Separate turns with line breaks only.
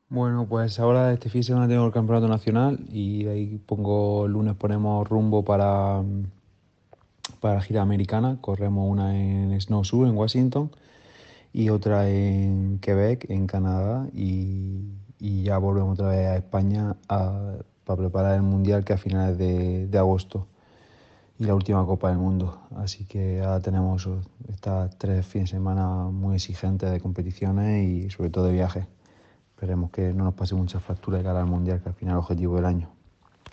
Bueno, pues ahora este fin de semana tengo el campeonato nacional y de ahí el lunes ponemos rumbo para la gira americana. Corremos una en Snowshoe, en Washington, y otra en Quebec, en Canadá, y ya volvemos otra vez a España para preparar el Mundial, que a finales de agosto, y la última Copa del Mundo. Así que ahora tenemos estas 3 fines de semana muy exigentes de competiciones y sobre todo de viajes. Esperemos que no nos pase mucha factura de cara al Mundial, que al final es el objetivo del año.